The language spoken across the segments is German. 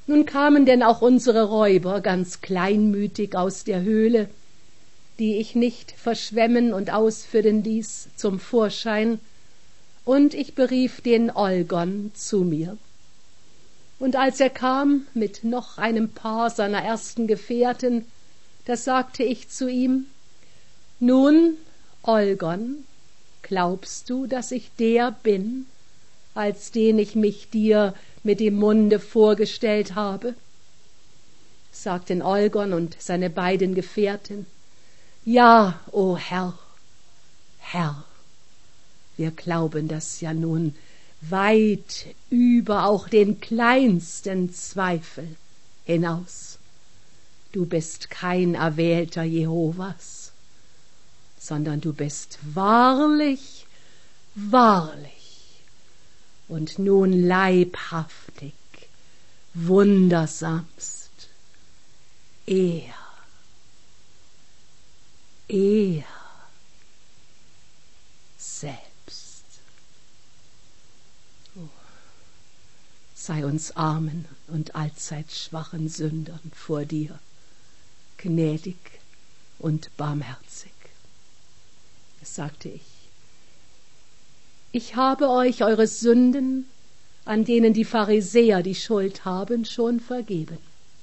Nun kamen denn auch unsere Räuber ganz kleinmütig aus der Höhle, die ich nicht verschwemmen und ausfüllen ließ, zum Vorschein, und ich berief den Olgon zu mir. Und als er kam mit noch einem Paar seiner ersten Gefährten, da sagte ich zu ihm: Nun, Olgon, glaubst du, dass ich der bin, als den ich mich dir mit dem Munde vorgestellt habe? Sagten Olgon und seine beiden Gefährten: Ja, o Herr, Herr, wir glauben das ja nun weit über auch den kleinsten Zweifel hinaus. Du bist kein Erwählter Jehovas, sondern du bist wahrlich, wahrlich und nun leibhaftig, wundersamst, er selbst. Oh, sei uns armen und allzeit schwachen Sündern vor dir gnädig und barmherzig. Es sagte ich: Ich habe euch eure Sünden, an denen die Pharisäer die Schuld haben, schon vergeben.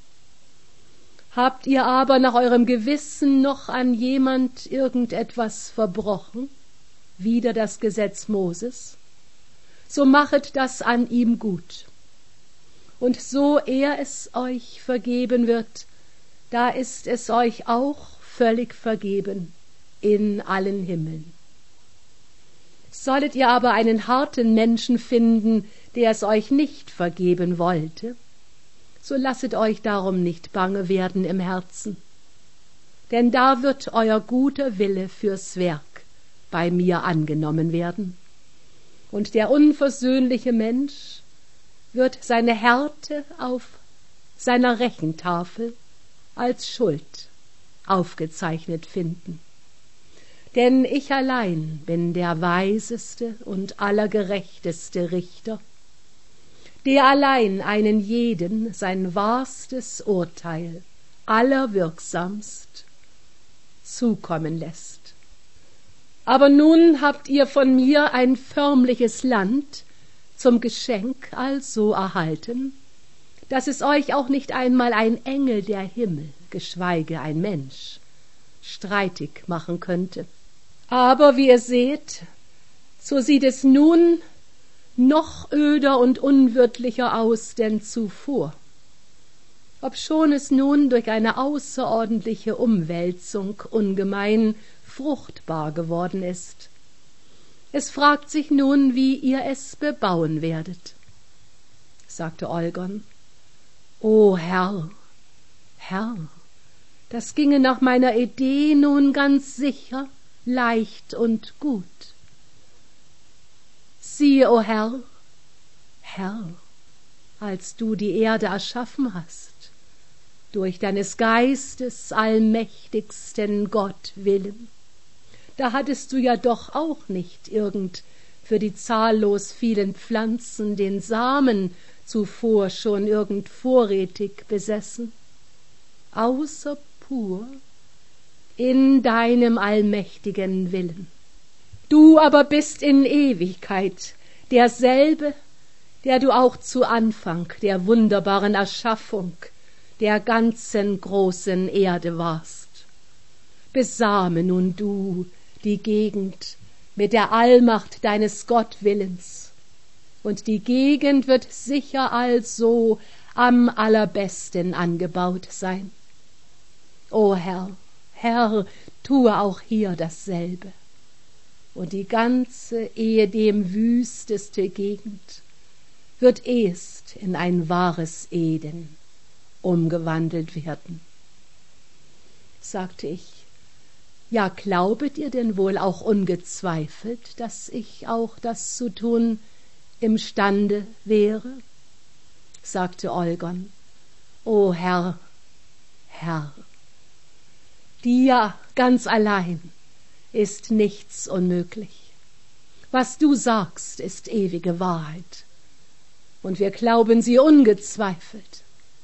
Habt ihr aber nach eurem Gewissen noch an jemand irgendetwas verbrochen, wider das Gesetz Moses, so machet das an ihm gut. Und so er es euch vergeben wird, da ist es euch auch völlig vergeben in allen Himmeln. Solltet ihr aber einen harten Menschen finden, der es euch nicht vergeben wollte, so lasset euch darum nicht bange werden im Herzen, denn da wird euer guter Wille fürs Werk bei mir angenommen werden, und der unversöhnliche Mensch wird seine Härte auf seiner Rechentafel als Schuld aufgezeichnet finden. Denn ich allein bin der weiseste und allergerechteste Richter, der allein einen jeden sein wahrstes Urteil allerwirksamst zukommen lässt. Aber nun habt ihr von mir ein förmliches Land zum Geschenk also erhalten, dass es euch auch nicht einmal ein Engel der Himmel, geschweige ein Mensch, streitig machen könnte. Aber wie ihr seht, so sieht es nun noch öder und unwirtlicher aus denn zuvor, obschon es nun durch eine außerordentliche Umwälzung ungemein fruchtbar geworden ist. Es fragt sich nun, wie ihr es bebauen werdet. Sagte Olgon: O Herr, Herr, das ginge nach meiner Idee nun ganz sicher, leicht und gut. Siehe, o Herr, Herr, als du die Erde erschaffen hast, durch deines Geistes allmächtigsten Gott willen, da hattest du ja doch auch nicht irgend für die zahllos vielen Pflanzen den Samen zuvor schon irgend vorrätig besessen, außer pur in deinem allmächtigen Willen. Du aber bist in Ewigkeit derselbe, der du auch zu Anfang der wunderbaren Erschaffung der ganzen großen Erde warst. Besame nun du die Gegend mit der Allmacht deines Gottwillens, und die Gegend wird sicher also am allerbesten angebaut sein. O Herr, Herr, tue auch hier dasselbe, und die ganze ehedem wüsteste Gegend wird erst in ein wahres Eden umgewandelt werden. Sagte ich: Ja, glaubet ihr denn wohl auch ungezweifelt, dass ich auch das zu tun imstande wäre? Sagte Olgon: O Herr, Herr, dir ganz allein ist nichts unmöglich. Was du sagst, ist ewige Wahrheit, und wir glauben sie ungezweifelt.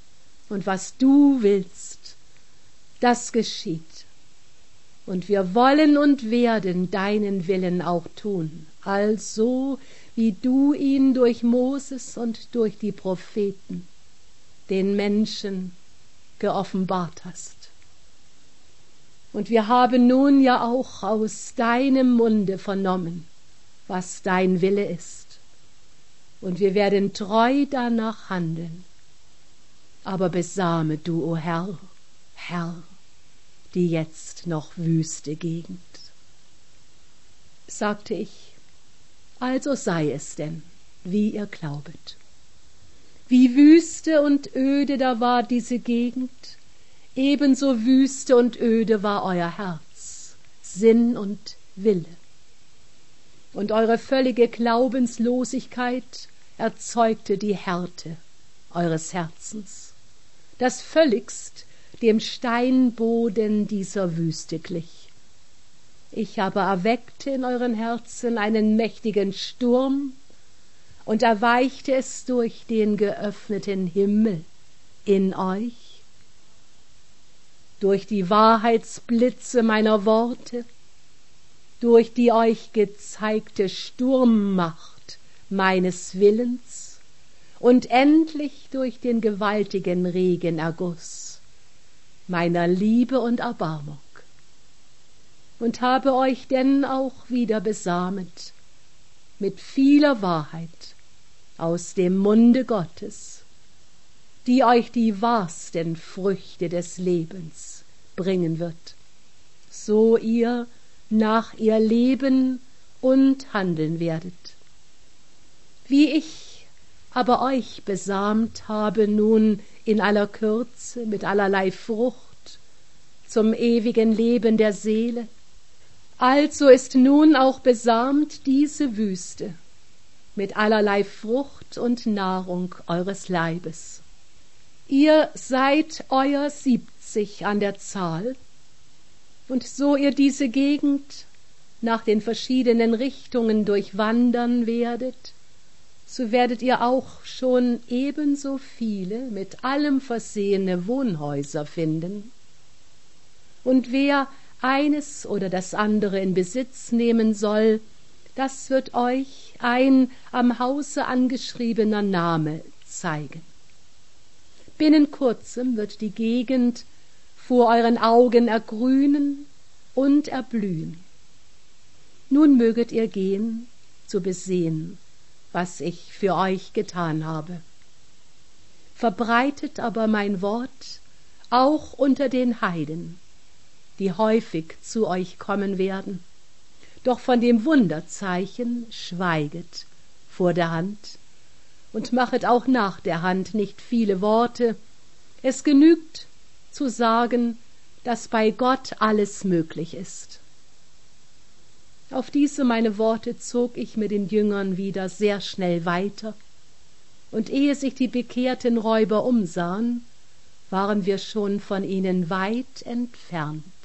und was du willst, das geschieht. Und wir wollen und werden deinen Willen auch tun, also wie du ihn durch Moses und durch die Propheten den Menschen geoffenbart hast. Und wir haben nun ja auch aus deinem Munde vernommen, was dein Wille ist. Und wir werden treu danach handeln. Aber besame du, o Herr, Herr, die jetzt noch wüste Gegend. Sagte ich, also sei es denn, wie ihr glaubet. Wie wüste und öde da war diese Gegend, ebenso wüste und öde war euer Herz, Sinn und Wille. Und eure völlige Glaubenslosigkeit erzeugte die Härte eures Herzens, das völligst dem Steinboden dieser Wüste glich. Ich aber erweckte in euren Herzen einen mächtigen Sturm und erweichte es durch den geöffneten Himmel in euch, durch die Wahrheitsblitze meiner Worte, durch die euch gezeigte Sturmmacht meines Willens und endlich durch den gewaltigen Regenerguss meiner Liebe und Erbarmung. Und habe euch denn auch wieder besamet mit vieler Wahrheit aus dem Munde Gottes, die euch die wahrsten Früchte des Lebens bringen wird, so ihr nach ihr leben und handeln werdet. Wie ich aber euch besamt habe nun in aller Kürze mit allerlei Frucht zum ewigen Leben der Seele, also ist nun auch besamt diese Wüste mit allerlei Frucht und Nahrung eures Leibes. Ihr seid euer 70 an der Zahl, und so ihr diese Gegend nach den verschiedenen Richtungen durchwandern werdet, so werdet ihr auch schon ebenso viele mit allem versehene Wohnhäuser finden. Und wer eines oder das andere in Besitz nehmen soll, das wird euch ein am Hause angeschriebener Name zeigen. Binnen kurzem wird die Gegend vor euren Augen ergrünen und erblühen. Nun möget ihr gehen, zu besehen, was ich für euch getan habe. Verbreitet aber mein Wort auch unter den Heiden, die häufig zu euch kommen werden. Doch von dem Wunderzeichen schweiget vor der Hand und machet auch nach der Hand nicht viele Worte. Es genügt zu sagen, dass bei Gott alles möglich ist. Auf diese meine Worte zog ich mit den Jüngern wieder sehr schnell weiter, und ehe sich die bekehrten Räuber umsahen, waren wir schon von ihnen weit entfernt.